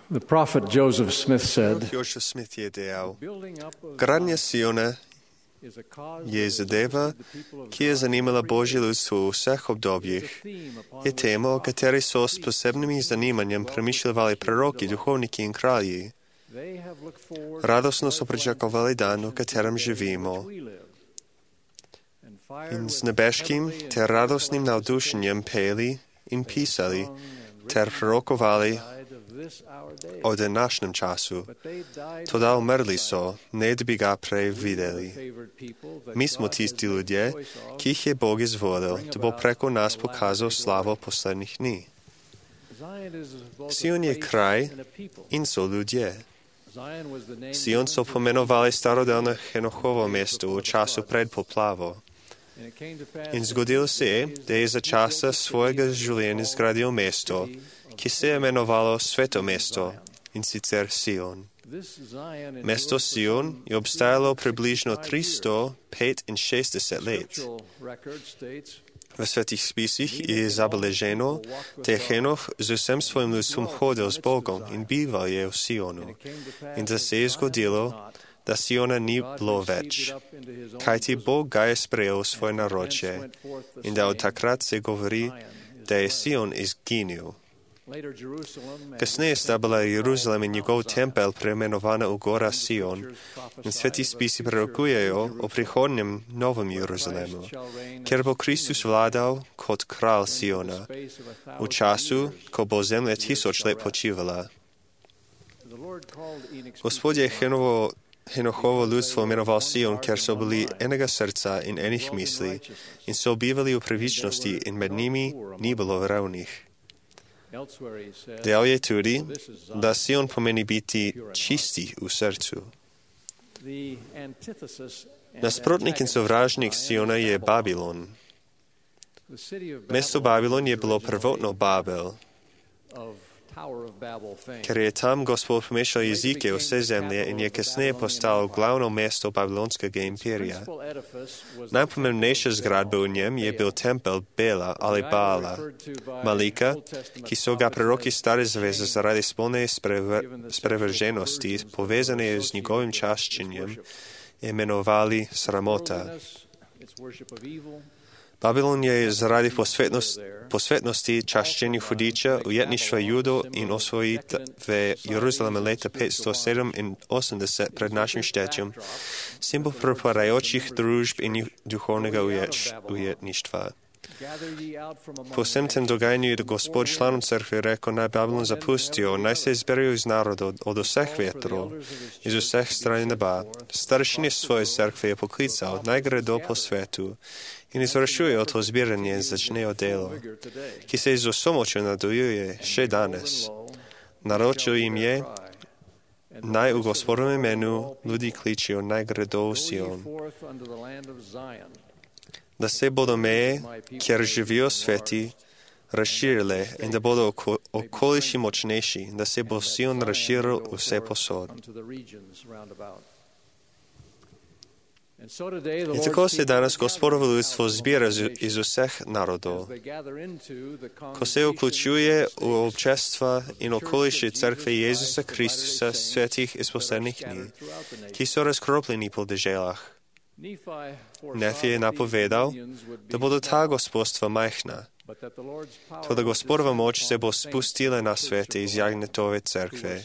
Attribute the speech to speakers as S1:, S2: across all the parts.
S1: The prophet Joseph Smith said,
S2: Joseph Smith je dejal,
S1: building up of
S2: gradnja Siona
S1: is a cause
S2: je
S1: that
S2: zadeva,
S1: has interested the people of
S2: ki je
S1: God
S2: zanimala
S1: every
S2: Božje
S1: day.
S2: ljudstvo v vseh
S1: It
S2: obdobjih.
S1: is a theme upon
S2: Je
S1: which
S2: tema, o kateri so s
S1: prophets
S2: posebnim zanimanjem premišljali proroki, duhovniki in kralji.
S1: they have looked forward to
S2: Radostno so
S1: joyful
S2: pričakovali dan, v
S1: anticipation
S2: katerem
S1: to the day in
S2: živimo.
S1: which we live. And fired
S2: In
S1: with
S2: z nebeškim
S1: heavenly
S2: ter
S1: and
S2: radostnim
S1: joyful
S2: navdušenjem peli in pisali
S1: sung and
S2: ter
S1: written
S2: prorokovali
S1: died of this our day.
S2: o današnjem času.
S1: But they died
S2: Toda
S1: without
S2: umrli
S1: sight.
S2: so, ne da bi ga prej
S1: We are the
S2: videli.
S1: favored people that
S2: Mi smo
S1: God
S2: tisti
S1: has made
S2: ljudje,
S1: choice of.
S2: ki jih je Bog izvolil, da bo preko nas pokazal slavo poslednjih dni.
S1: Zion is both a
S2: Sion je
S1: place
S2: kraj
S1: and a people.
S2: in so ljudje.
S1: Zion was the name
S2: Sion so
S1: given to
S2: pomenovali starodavno Henohovo mesto v času pred poplavo.
S1: and it came to pass
S2: In
S1: that
S2: zgodilo
S1: in
S2: se,
S1: days
S2: da je za časa svojega življenja zgradil mesto, ki se je imenovalo Sveto mesto, in sicer Sion.
S1: this Zion
S2: Mesto
S1: endured for
S2: Sion
S1: some
S2: je obstajalo približno
S1: 65 years.
S2: 365 let.
S1: Scriptural record states
S2: V svetih spisih je zabeleženo, da je Henoch z vsem svojim ljudstvom hodil z Bogom in bival je v Sionu. In da se je zgodilo, da Siona ni bilo več, kajti Bog ga je sprejel v svoje naročje in da od takrat se govori, da je Sion izginil. Kasneje sta bila Jeruzalem in njegov tempel preimenovana v gora Sion in sveti spisi prorokujejo o prihodnjem novem Jeruzalemu, kjer bo Kristus vladal kot kralj Siona v času, ko bo zemlja 1000 let počivala. Gospod je Henohovo ljudstvo imenoval Sion, ker so bili enega srca in enih misli in so bivali v pravičnosti in med njimi ni bilo revnih. Dejal je tudi, da Sion pomeni biti čisti v srcu. Nasprotnik in sovražnik Siona je Babilon. Mesto Babilon je bilo prvotno Babel, ker je tam Gospod pomešal jezike vse zemlje in je kasneje postalo glavno mesto babilonskega imperija. Najpomembnejša zgradba v njem je bil tempel Bela ali Baala, Malika, ki so ga preroki stare zaveze zaradi spolne sprevrženosti povezane z njegovim čaščenjem imenovali sramota. Babilon je zaradi posvetnosti čaščenja hudiča, ujetništva Judo in osvojitve Jeruzalema leta 587 pred našim štetjem, simbol propadajočih družb in duhovnega ujetništva. Po vsem tem dogajanju je Gospod članom crkve rekel, naj Babilon zapustijo, naj se izberejo iz narodov, od vseh vetrov, iz vseh strani neba. Staršine svoje crkve je poklical, naj gredo po svetu in izvršujejo to zbiranje in začnejo delo, ki se z vso močjo nadaljuje še danes. Naročil jim je, naj v Gospodovem imenu ljudi kličijo, naj gredo v Sion, da se bodo meje, kjer živijo sveti, razširile in da bodo okoliši močnejši, da se bo Sion razširil vse posod. In tako se danes Gospodovo ljudstvo zbira iz vseh narodov. Ko se vključuje v občestva in okoliši crkve Jezusa Kristusa svetih iz poslednjih dni, ki so razkropljeni po deželah. Nefi je napovedal, da bodo ta gospodstva majhna, toda Gospodova moč se bo spustila na svete iz jagnetove cerkve,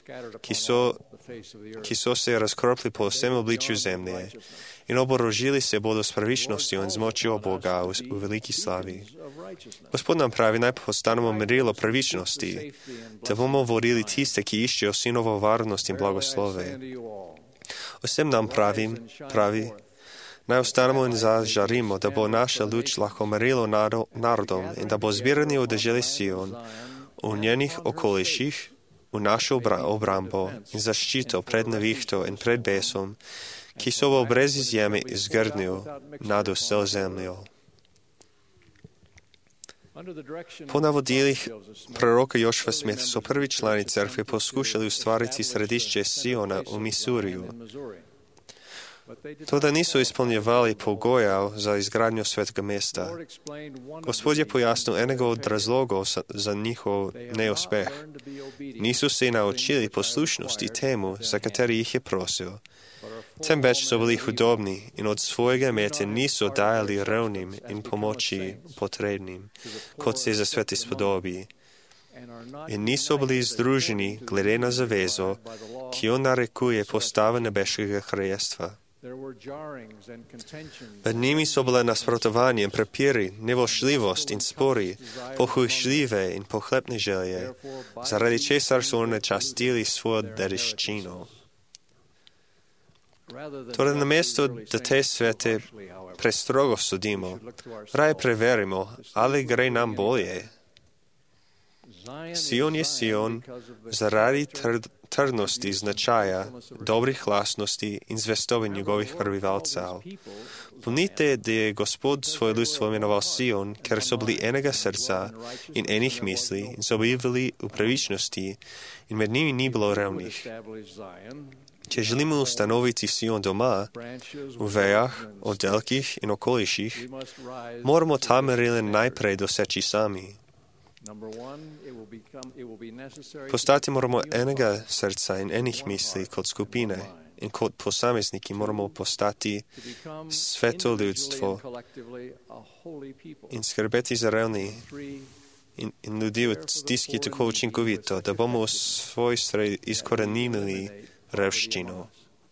S2: ki so se razkropli po vsem obličju zemlje in oborožili se bodo s pravičnostjo in z močjo Boga v veliki slavi. Gospod nam pravi, naj postanemo merilo pravičnosti, da bomo vodili tiste, ki iščejo sinovo varnost in blagoslove. Vsem nam pravi, naj ostanemo in zažarimo, da bo naša luč lahko merilo narodom in da bo zbiranje v deželi Sion, v njenih okoliših, v našo obrambo in zaščito pred nevihto in pred besom, ki so bo brez izjeme izgrnil nad vso zemljo. Po navodilih proroka Joshua Smith so prvi člani cerkve poskušali ustvariti središče Siona v Misuriju. Toda nisu izpolnjevali pogojev za izgradnjo svetega mesta. Gospod je pojasnil enega od razlogov za njihov neuspeh. Niso se naučili poslušnosti temu, za kateri jih je prosil. Temveč so bili hudobni in od svojega imeti niso dajali revnim in pomoči potrebnim, kot se za svet spodobi. In niso bili združeni glede na zavezo, ki jo narekuje postava nebeškega kraljestva. Med njimi so bile nasprotovanje, prepiri, nevošljivost in spori, pohujšljive in pohlepne želje, zaradi česar so nečastili svojo dediščino. Torej, namesto, da te svete prestrogo sodimo, raje preverimo, ali gre nam bolje. Sion je Sion zaradi trdnosti značaja, dobrih lastnosti in zvestobe njegovih prebivalcev. Pomnite, da je Gospod svoj ljudstvo imenoval Sion, ker so bili enega srca in enih misli in so bili v pravičnosti in med njimi ni bilo revnih. Če želimo ustanoviti Sion doma, v vejah, oddelkih in okoliših, moramo ta merila najprej doseči sami. Postati moramo enega srca in enih misli kot skupine in kot posamezniki moramo postati sveto ljudstvo in skrbeti za revni in ljudi v stiski tako učinkovito, da bomo v svoj sred izkorenili revščino.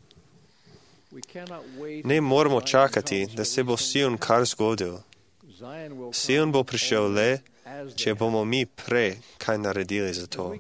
S2: Ne moramo čakati, da se bo Sion kar zgodil. Sion bo prišel le, če bomo mi prej kaj naredili za to.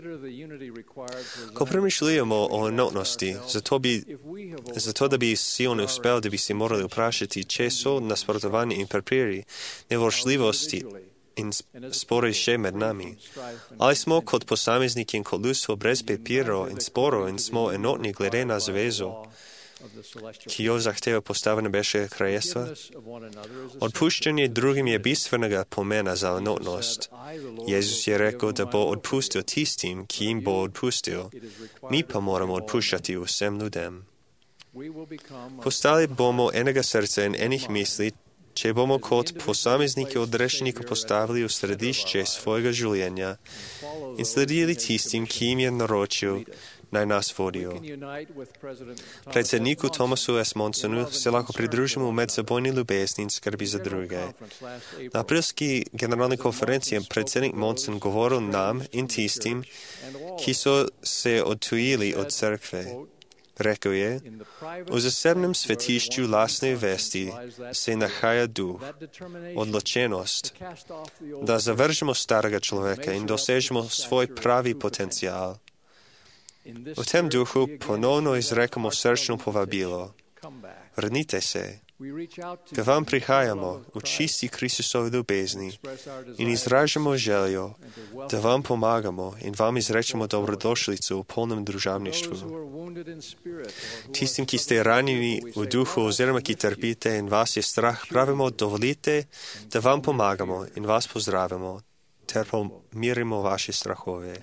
S2: Ko premišljujemo o enotnosti, zato da bi Sion uspel, da bi si morali vprašati, če so nasprotovanje in prepiri, nevošljivosti in spori še med nami. Ali smo kot posamezniki in kot ljudstvo brez prepirov in sporov in smo enotni glede na zavezo, ki jo zahteva postava nebeškega kraljestva? Odpuščanje drugim je bistvenega pomena za enotnost. Jezus je rekel, da bo odpustil tistim, ki jim bo odpustil. Mi pa moramo odpuščati vsem ljudem. Postali bomo enega srca in enih misli, če bomo kot posamezniki odrešenika postavili v središče svojega življenja in sledili tistim, ki jim je naročil, naj nas vodijo. Predsedniku Thomasu S. Monsonu se lahko pridružimo v medsebojni ljubezni in skrbi za druge. Na aprilski generalni konferenci je predsednik Monson govoril nam in tistim, ki so se odtujili od cerkve. Rekel je, v zasebnem svetišču lastne vesti se nahaja duh, odločenost, da zavržemo starega človeka in dosežemo svoj pravi potencial. V tem duhu ponovno izrekamo srčno povabilo. Vrnite se, k vam prihajamo v čisti Kristusovi ljubezni in izražamo željo, da vam pomagamo in vam izrečemo dobrodošlico v polnem družabništvu. Tistim, ki ste ranjeni v duhu oziroma ki trpite in vas je strah, pravimo, dovolite, da vam pomagamo in vas pozdravimo ter pomirimo vaše strahove.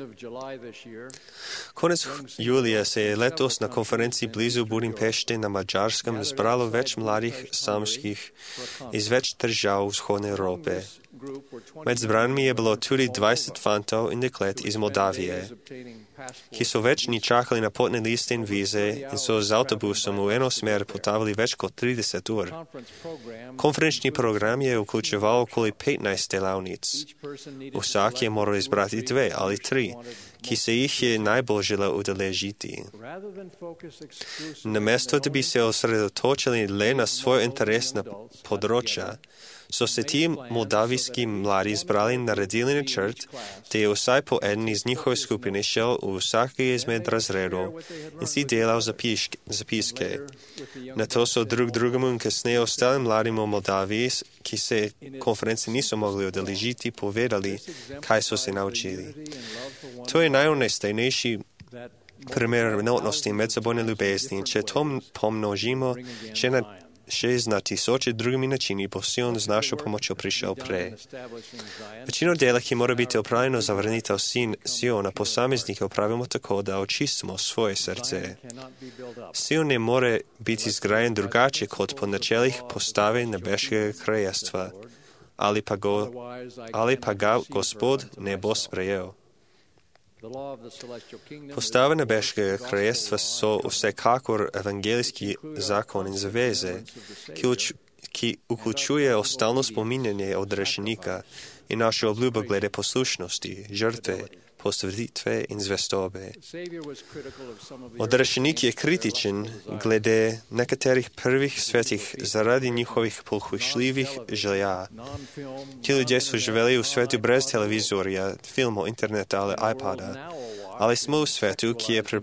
S2: Konec julija se je letos na konferenci blizu Budimpešte na Mađarskem zbralo več mladih samskih iz več držav vzhodne Evrope. Med zbranimi je bilo tudi 20 fantov in deklet iz Moldavije, ki so več dni čakali na potne liste in vize in so z avtobusom v eno smer potavili več kot 30 ur. Konferenčni program je vključeval okoli 15 delavnic. Vsak je moral izbrati 2 ali 3, ki se jih je najbolj želel udeležiti. Namesto, da bi se osredotočili le na svoj interesna področja, so se ti moldavijski mladi zbrali in naredili načrt, da je vsaj po eden iz njihove skupine šel v vsakega izmed razredov in si delal zapiske. Na to so drugemu in kasneje ostalim mladim v Moldaviji, ki se konference niso mogli udeležiti, povedali, kaj so se naučili. To je najunestajnejši primer enotnosti in medsebojne ljubezni. Če to pomnožimo na tisoče drugimi načini bo Sion z našo pomočjo prišel prej. Večino dela, ki mora biti opravljeno za vrnitev Siona, posameznike opravimo tako, da očistimo svoje srce. Sion ne more biti zgrajen drugače kot po načelih postave nebeškega kraljestva, ali pa ga Gospod ne bo sprejel. Postave nebeškega kraljestva so vsekakor evangelijski zakon in zaveze, ki vključuje stalno spominjanje odrešenika in našo obljubo glede poslušnosti, žrtve, posvetitve in zvestobe. Odrešenik je kritičen glede nekaterih prvih svetih zaradi njihovih pohujšljivih želja. Ti ljudje so živeli v svetu brez televizorja, filmov, interneta ali iPada, ali smo v svetu,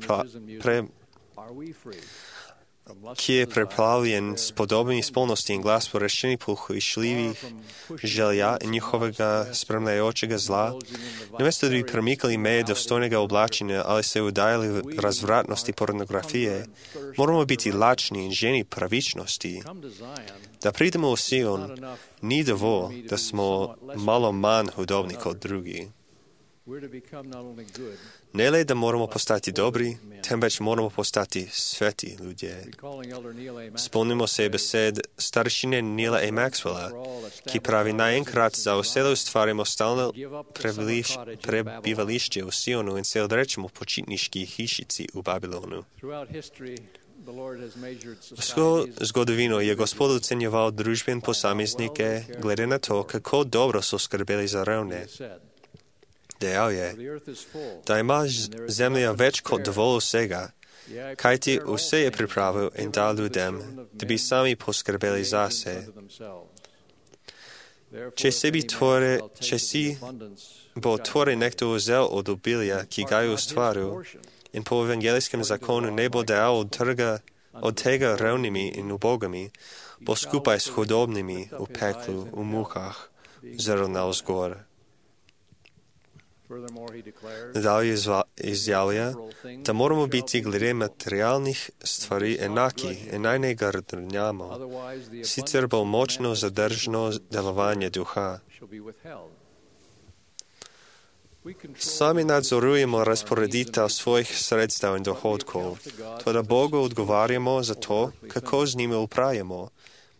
S2: ki je preplavljen s podobnimi spolnosti in glas porešeni pohujšljivih želja in njihovega spremljajočega zla, namesto da bi premikali meje dostojnega oblačenja ali se udajali v razvratnosti pornografije, moramo biti lačni in ženi pravičnosti. Da pridemo v Sion, ni dovolj, da smo malo manj hudobni kot drugi. Ne le, da moramo postati dobri, temveč moramo postati sveti ljudje. Spomnimo se besed staršine Neila A. Maxwella, ki pravi, naenkrat za vse ustvarimo stalno prebivališče v Sionu in se odrečemo počitniški hišici v Babilonu. Skozi zgodovino je Gospod ocenjeval družbe in posameznike glede na to, kako dobro so skrbeli za revne. Dejal je, da ima zemlja več kot dovolj vsega, kajti vse je pripravil in dal ljudem, da bi sami poskrbeli zase. Če si bo torej nekdo vzel od obilja, ki ga je ustvaril, in po evangelijskem zakonu ne bo dal od tega revnimi in ubogami, bo skupaj s hudobnimi v peklu, v muhah, zrl navzgor. Nadalje izjavlja, da moramo biti glede materialnih stvari enaki in naj ne grdrnjamo, sicer bo močno zadržno delovanje duha. Sami nadzorujemo razporeditev svojih sredstev in dohodkov, toda Bogu odgovarjamo za to, kako z njimi upravljamo.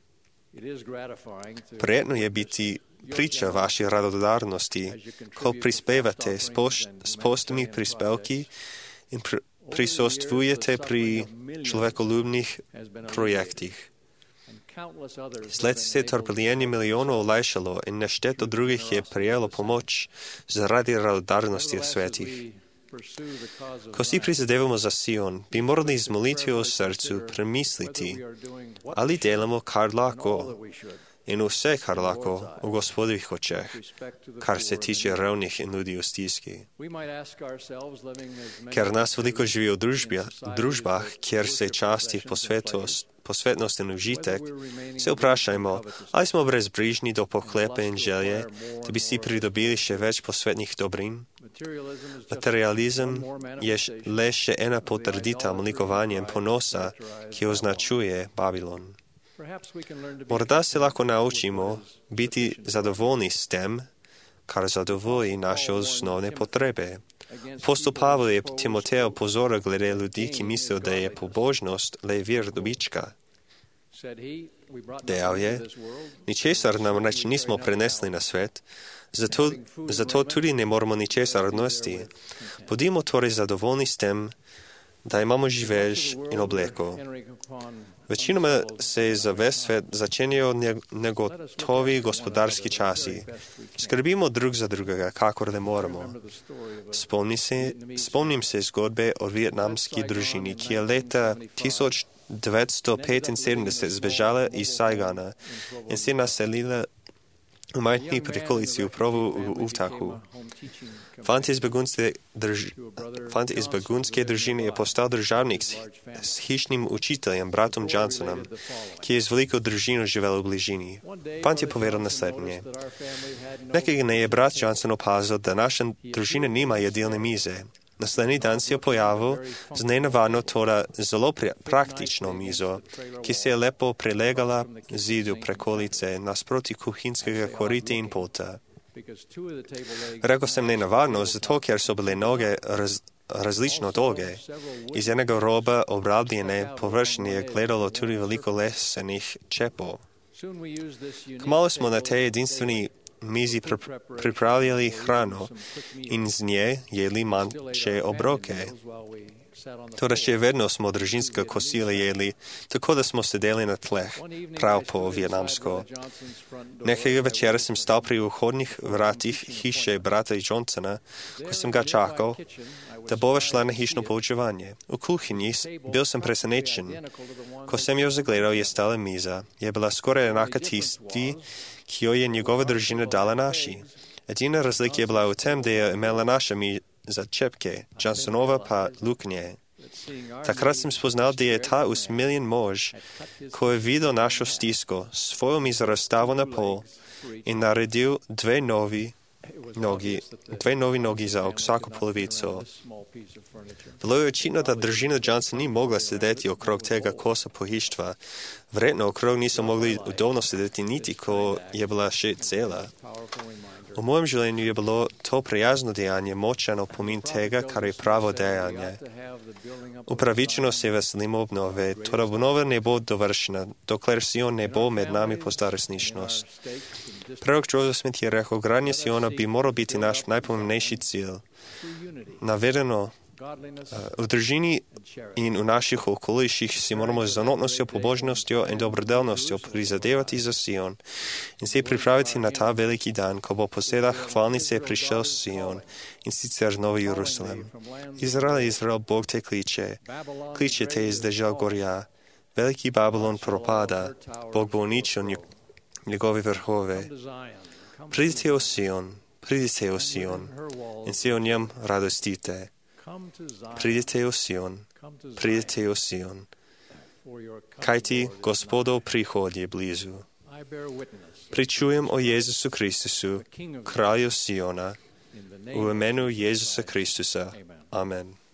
S2: Prijetno je biti priča vaši radodarnosti, ko prispevate s postnimi prispevki in prisostvujete pri človekoljubnih projektih. Sled se trpljenje milijonov olajšalo in nešteto drugih je prijelo pomoč zaradi radodarnosti svetih. Ko si prizadevamo za Sion, bi morali z molitvijo v srcu premisliti, ali delamo kar lahko in vse, kar lahko v Gospodovih očeh, kar se tiče revnih in ljudi v stiski. Ker nas veliko živi v družbah, kjer se časti posvetnost in užitek, se vprašajmo, ali smo brezbrižni do pohlepe in želje, da bi si pridobili še več posvetnih dobrin. Materializem je le še ena potrditev malikovanja in ponosa, ki označuje Babilon. Morda se lahko naučimo biti zadovoljni s tem, kar zadovolji naše osnovne potrebe. Apostol Pavel je Timoteju opozoril glede ljudi, ki mislijo, da je pobožnost le vir dobička. Dejal je, ničesar namreč nismo prenesli na svet, zato tudi ne moramo ničesar odnesti. Bodimo torej zadovoljni s tem, da imamo živež in obleko. Večinoma se za ves svet začenjajo negotovi gospodarski časi. Skrbimo drug za drugega, kakor le moramo. Spomnim se zgodbe o vietnamski družini, ki je leta 1975 zbežala iz Saigana in se naselila v majhni prikolici v Provu v Utahu. Fant iz begunske družine je postal državnik s hišnim učiteljem, bratom Johnsonom, ki je z veliko družino živel v bližini. Fant je povedal naslednje. Nekega dne je brat Johnson opazil, da naša družina nima jedilne mize. Naslednji dan se je pojavil z nenavadno, toda zelo praktično mizo, ki se je lepo prilegala zidu prekolice nasproti kuhinjskega korita in pulta. Rekel sem nenavadno, zato ker so bile noge različno dolge. Iz enega roba obrabljene površine je gledalo tudi veliko lesenih čepov. Kmalu smo na tej edinstveni mizi pripravljali hrano in z nje jedli manjše obroke. Toda še vedno smo družinska kosila jedli, tako da smo sedeli na tleh, prav po vietnamsko. Nekega večera sem stal pri vhodnih vratih hiše brata Johnsona, ko sem ga čakal, da bova šla na hišno poučevanje. V kuhinji bil sem presenečen. Ko sem jo zagledal, je stala miza. Je bila skoraj enaka tisti, ki jo je njegova družina dala naši. Edina razlika je bila v tem, da je imela naša miza čepke, Johnsonova pa luknje. Takrat sem spoznal, da je ta usmiljen mož, ko je videl našo stisko, svojo mizo razstavil na pol in naredil dve novi nogi za vsako polovico. Bilo je očitno, da družina Johnson ni mogla sedeti okrog tega kosa pohištva. Verjetno okrog niso mogli udobno sedeti niti, ko je bila še cela. V mojem življenju je bilo to prijazno dejanje močan opomin tega, kar je pravo dejanje. Upravičeno se veselimo obnove, toda obnova ne bo dovršena, dokler Sion ne bo med nami postala resničnost. Prorok Joseph Smith je rekel, gradnja Siona bi moral biti naš najpomembnejši cilj. Navedeno, v družini in v naših okoliših si moramo z enotnostjo, pobožnostjo in dobrodelnostjo prizadevati za Sion in se pripraviti na ta veliki dan, ko bo po sedah hvalnice prišel Sion in sicer Novi Jerusalem. Izrael, Bog te kliče te iz dežel gorja. Veliki Babylon propada, Bog bo uničil njegove vrhove. Pridite v Sion in se o njem radostite. Pridite v Sion, kajti Gospodov prihod je blizu. Pričujem o Jezusu Kristusu, kralju Siona, v imenu Jezusa Kristusa. Amen.